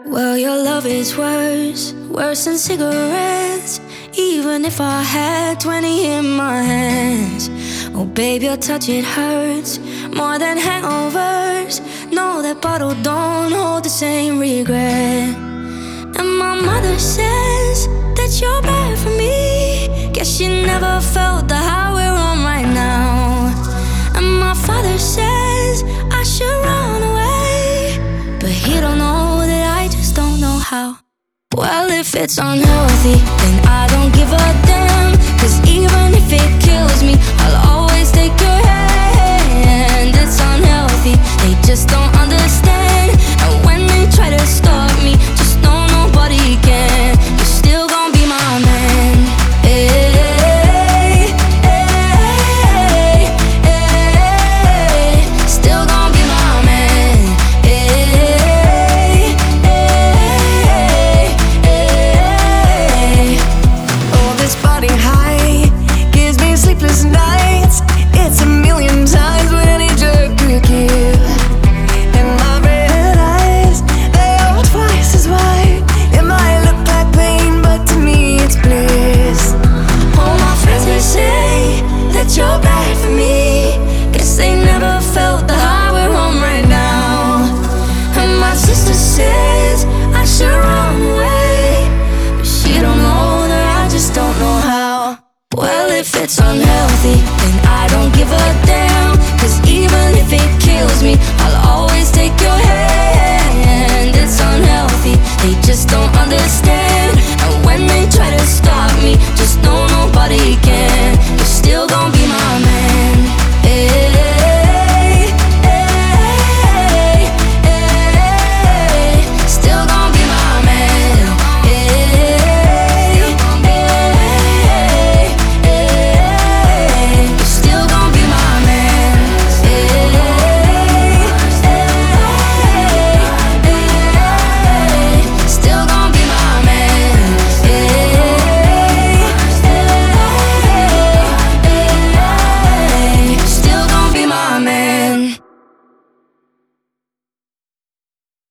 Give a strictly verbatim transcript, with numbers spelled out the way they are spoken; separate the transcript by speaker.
Speaker 1: Well, your love is worse, worse than cigarettes. Even if I had twenty in my hands. Oh babe, your touch, it hurts more than hangovers. No, that bottle don't hold the same regret. And my mother says that you're bad for me. Guess she never felt the high we're on right now. And my father says I should run away, but he don't know that I just don't know how. Well, if it's unhealthy, then I don't give a damn. Cause even if it kills me, I'll always take your hand. It's unhealthy, they just don't understand.